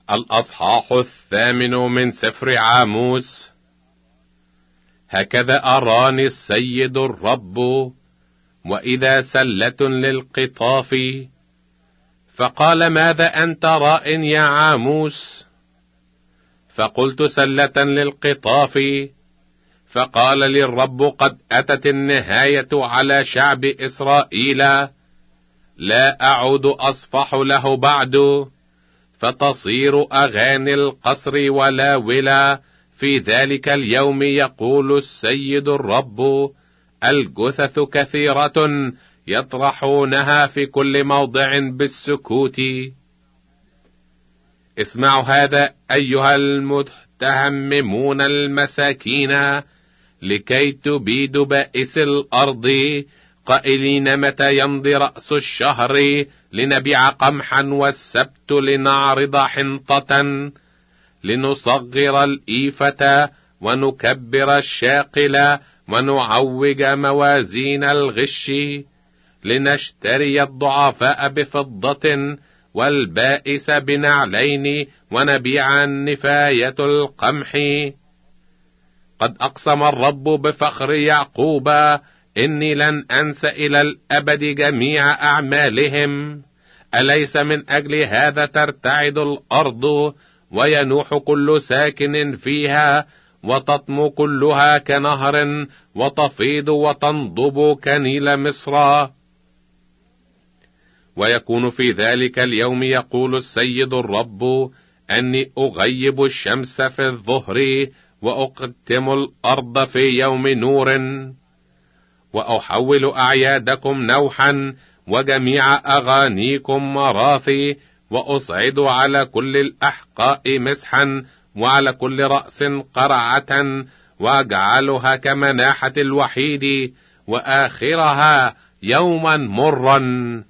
الأصحاح 8 من سفر عاموس. هكذا أراني السيد الرب، وإذا سلة للقطاف، فقال: ماذا أنت راء يا عاموس؟ فقلت: سلة للقطاف. فقال لي الرب: قد أتت النهاية على شعب إسرائيل، لا أعود أصفح له بعد، فتصير أغاني القصر ولا ولا في ذلك اليوم، يقول السيد الرب: الجثث كثيرة يطرحونها في كل موضع بالسكوت. اسمعوا هذا أيها المتهممون المساكين، لكي تبيدوا بائس الأرض، قائلين: متى يمضي رأس الشهر لنبيع قمحا، والسبت لنعرض حنطة، لنصغر الإيفة ونكبر الشاقل، ونعوج موازين الغش، لنشتري الضعفاء بفضة والبائس بنعلين، ونبيع النفاية القمح. قد أقسم الرب بفخر يعقوب: إني لن أنسى إلى الأبد جميع أعمالهم. أليس من أجل هذا ترتعد الأرض، وينوح كل ساكن فيها، وتطمو كلها كنهر، وتفيض وتنضب كنيل مصر؟ ويكون في ذلك اليوم، يقول السيد الرب، أني أغيب الشمس في الظهر، وأقتم الأرض في يوم نور، وأحول أعيادكم نوحا، وجميع أغانيكم مراثي، وأصعد على كل الأحقاء مسحا، وعلى كل رأس قرعة، وأجعلها كمناحة الوحيد، وآخرها يوما مرا.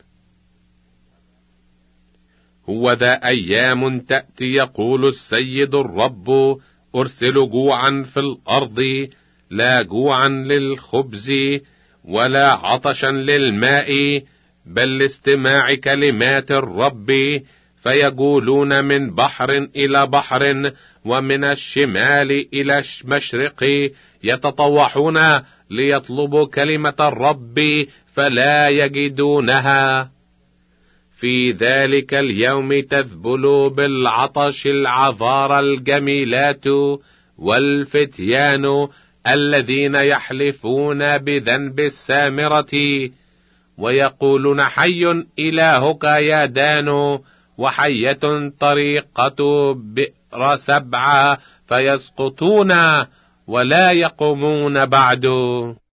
هو ذا أيام تأتي، يقول السيد الرب، أرسل جوعا في الأرض، لا جوعا للخبز ولا عطشا للماء، بل لاستماع كلمات الرب. فيجولون من بحر إلى بحر، ومن الشمال إلى المشرق، يتطوحون ليطلبوا كلمة الرب، فلا يجدونها. في ذلك اليوم تذبل بالعطش العذار الجميلات، والفتيان الذين يحلفون بذنب السامرة، ويقولون: حي إلهك يا دان، وحية طريقة بئر سبعة، فيسقطون ولا يقومون بعد.